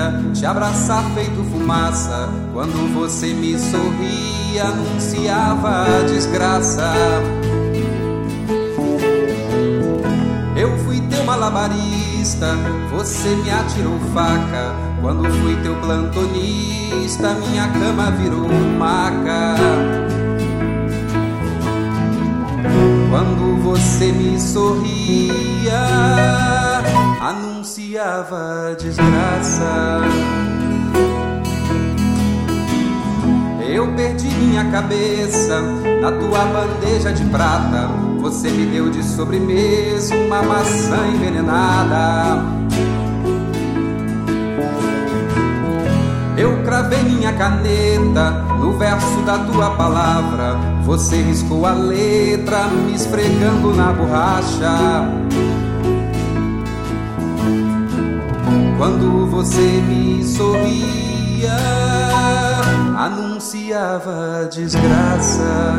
fantasia, te abraçar feito fumaça. Quando você me sorria, anunciava a desgraça. Eu fui teu malabarista, você me atirou faca. Quando fui teu plantonista, minha cama virou maca. Quando você me sorria, anunciava a desgraça. Eu perdi minha cabeça na tua bandeja de prata. Você me deu de sobremesa uma maçã envenenada. Eu cravei minha caneta no verso da tua palavra. Você riscou a letra me esfregando na borracha. Quando você me sorria, anunciava desgraça.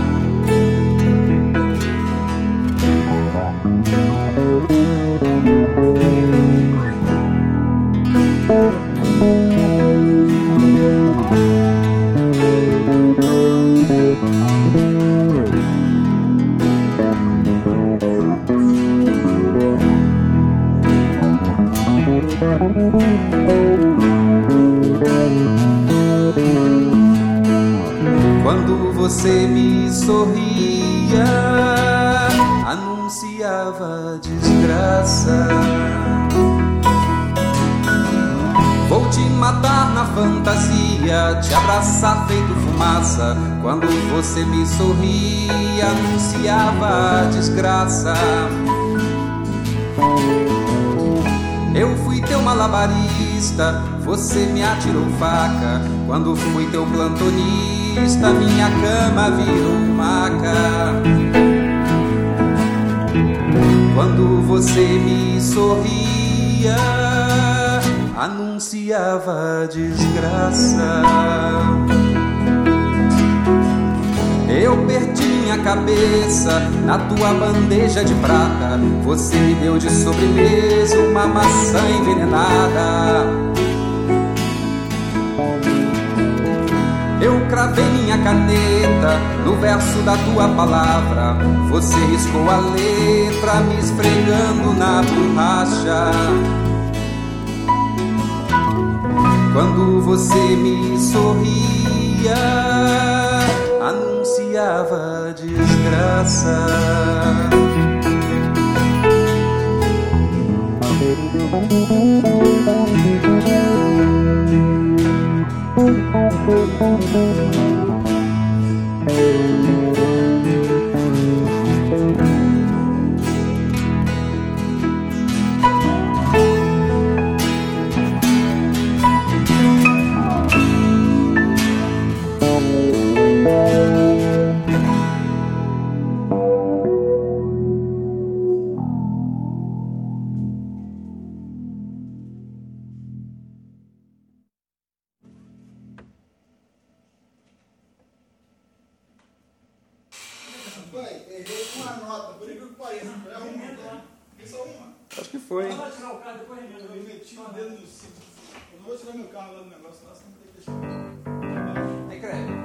Quando você me sorria, anunciava desgraça. Vou te matar na fantasia, te abraçar feito fumaça. Quando você me sorria, anunciava desgraça. Eu fui teu malabarista, você me atirou faca. Quando fui teu plantonista, minha cama virou maca. Quando você me sorria, anunciava desgraça. Eu perdi minha cabeça na tua bandeja de prata. Você me deu de sobremesa uma maçã envenenada. Eu cravei minha caneta no verso da tua palavra. Você riscou a letra me esfregando na borracha. Quando você me sorria, anunciava desgraça. Acho que foi. Eu vou tirar o carro depois, eu meti o dedo no cinto. Eu não vou tirar meu carro lá do negócio, lá, senão não tem que deixar. Aí, Creve.